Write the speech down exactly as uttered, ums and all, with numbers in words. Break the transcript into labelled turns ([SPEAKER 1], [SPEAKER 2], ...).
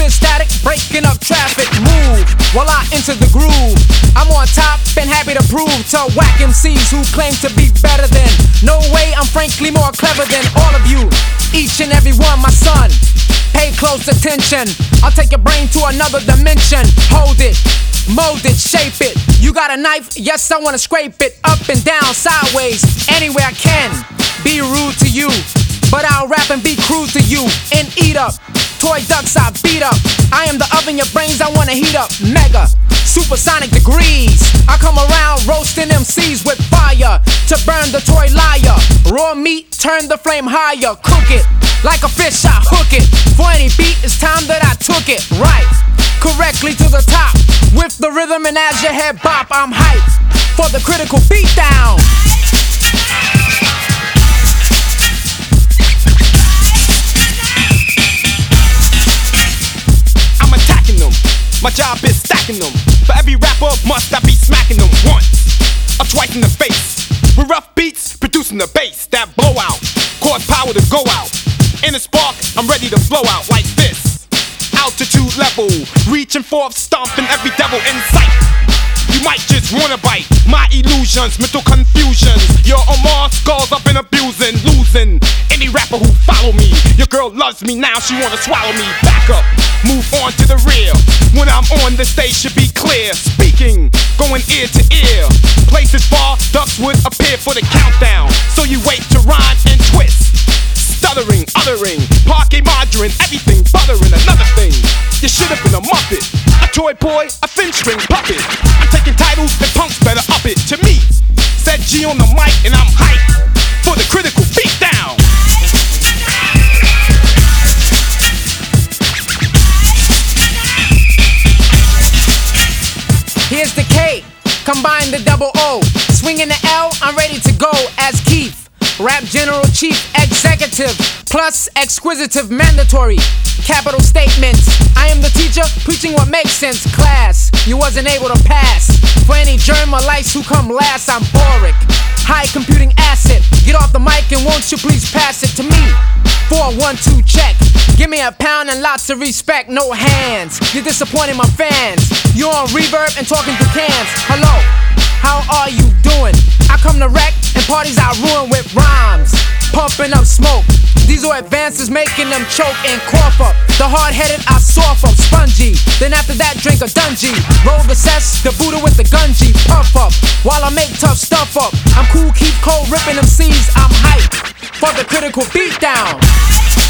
[SPEAKER 1] clear static, breaking up traffic. Move while I enter the groove. I'm on top and happy to prove to whack M Cs who claim to be better than. No way, I'm frankly more clever than all of you. Each and every one, my son. Pay close attention. I'll take your brain to another dimension. Hold it, mold it, shape it. You got a knife? Yes, I wanna scrape it up and down, sideways, anywhere I can. Be rude to you, but I'll rap and be crude to you and eat up. Toy ducks I beat up. I am the oven your brains I wanna heat up. Mega, supersonic degrees. I come around roasting M Cs with fire to burn the toy liar. Raw meat, turn the flame higher. Cook it like a fish, I hook it. For any beat, it's time that I took it right, correctly to the top. With the rhythm and as your head bop, I'm hyped for the critical beatdown.
[SPEAKER 2] I'm attacking them, my job is stacking them. For every rapper, must I be smacking them once or twice in the face. With rough beats, producing the bass, that blowout, cause power to go out. In a spark, I'm ready to blow out like this. Altitude level, reaching forth, stomping every devil in sight. You might just wanna bite my illusions, mental confusions. Your Omar skulls I've been abusing, losing any rapper who follow me. Your girl loves me now, she wanna swallow me. Back up, move on to the rear. When I'm on, the stage should be clear. Speaking, going ear to ear. Places far, ducks would appear for the countdown. So you wait to rhyme and twist. Stuttering, uttering, parquet margarine, everything buttering. Another thing, you should have been a muppet, a toy boy, a thin string puppet. I'm taking titles and punks better up it. To me, said G on the mic and I'm hyped for the critical beatdown.
[SPEAKER 1] Here's the K, combine the double O. Swinging the L, I'm ready to go as Keith. Rap General Chief Executive, plus exquisitive mandatory capital statements. I am the teacher preaching what makes sense. Class, you wasn't able to pass. For any germ or lice who come last, I'm boric. High computing asset. Get off the mic and won't you please pass it to me? Four, one, two, check. Give me a pound and lots of respect. No hands, you're disappointing my fans. You're on reverb and talking through cans. Hello, how are you doing? I come to wreck and parties I ruin with rhymes, pumping up smoke. These are advances making them choke and cough up. The hard-headed I soft up, spongy. Then after that drink a dungy. Roll the cess, the Buddha with the gungy. Puff up, while I make tough stuff up. I'm cool, keep cold, ripping them C's. I'm hyped for the critical beatdown.